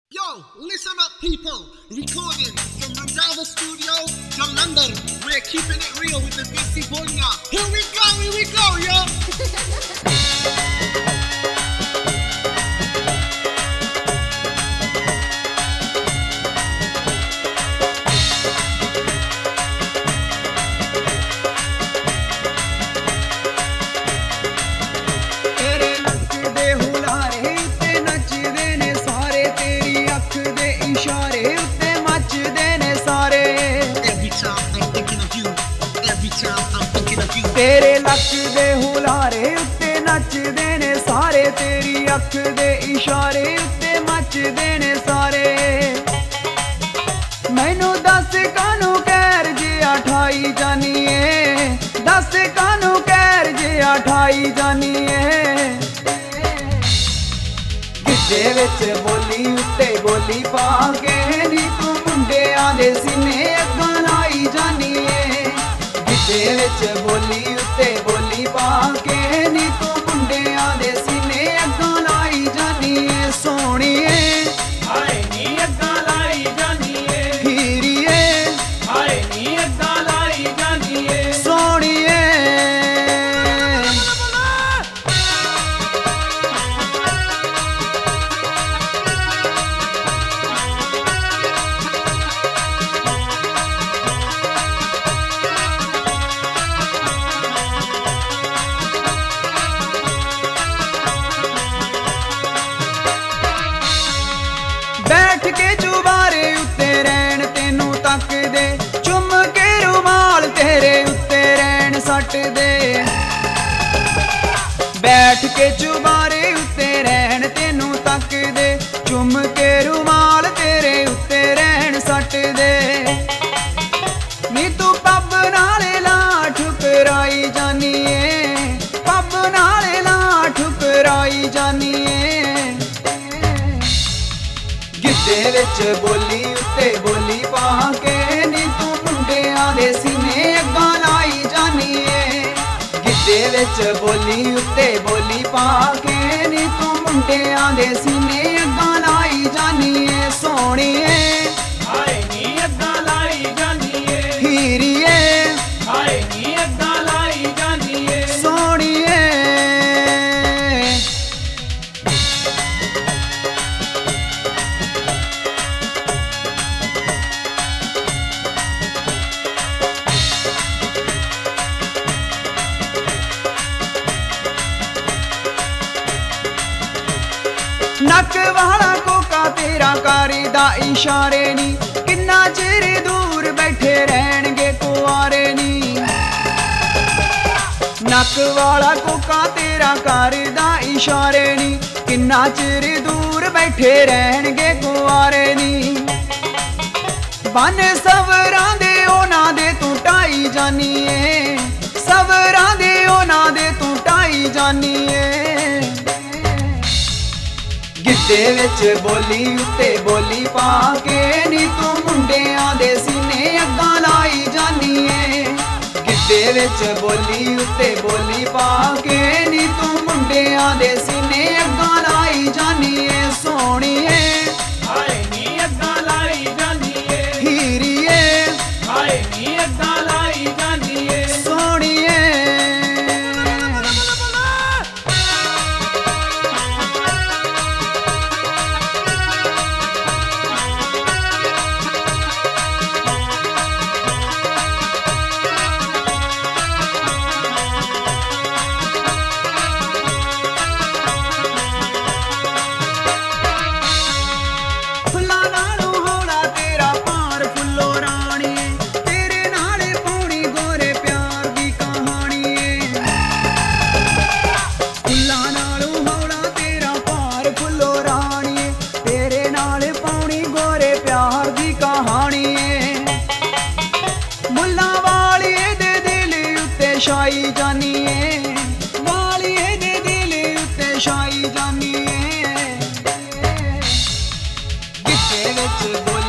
Yo, listen up, people. Recording from Randava Studio to London. We're keeping it real with the Vincy Bonya. Here we go, yo. तेरे लक दे हुलारे उत्ते नचदे ने सारे तेरी अख दे इशारे उत्ते मचदे ने सारे मैनू दस कानू कैर जे अठाई जानिए दस कानू कैर जे अठाई जानिए गिद्धे विच बोली उत्ते बोली पा के नी तू मुंडियां दे सीने अग्गां लाई जानिए गिद्धे विच बोली उत्ते बोली पा के नी तू मुंडियां दे सीने अग्गां लाई जानिए सोहणीए हाय नी अग्गां लाई जानिए हीरीए हाय नी अग्गां लाई जानिए सोहणीए बैठ के चुबारे उत्ते रैन तेनू तक दे चुम के रुमाल तेरे उत्ते रैन सट दे बैठ के चुबारे उत्ते रैन तेनू तक दे चुम के रुमाल तेरे उत्ते रैन सट दे नी तू पब नाले ला ठुकराई जानिए पब नाले ला ठुकराई जानिए गिद्धे विच बोली उत्ते बोली पा के नी तू मुंडियां दे सीने अग्गां लाई जानिए गिद्धे विच बोली उत्ते बोली पा के नी तू मुंडियां दे सीने अग्गां लाई जानिए सोहणीए हाय नी अग्गां लाई जानिए हीरीए हाय नी अग्गां लाई जानिए सोहणीए नक वाला कोका तेरा कारी दा इशारे नी किन्ना चिर दूर बैठे रहणगे कुआरे नी नक वाला कोका तेरा कारी दा इशारे नी किन्ना चिर दूर बैठे रहणगे कुआरे नी बन सवरां दे ओना दे तू टाई जानिए सवरां दे ओना दे तू टाई जानिए गिद्धे विच बोली उत्ते बोली पा के नी तू मुंडियां दे सीने अग्गां लाई जानिए गिद्धे विच बोली उत्ते बोली पा के नी तू मुंडियां दे सीने अग्गां लाई जानिए सोहणीए हाय नी अग्गां लाई जानिए हीरीए हाय नी अग्गां लाई जानिए सोहणीए फुल्लां नालों हौला तेरा पार फुल्लो राणी तेरे नाल पौनी गोरे प्यार दी कहानी फुल्लां नालों हौला तेरा पार फुल्लो राणी तेरे नाल पौनी गोरे प्यार दी कहानी मुल्लां वालिए दे दिल उत्ते छाई जानिए वालिए दे दिल उत्ते छाई जानिए गिद्धे विच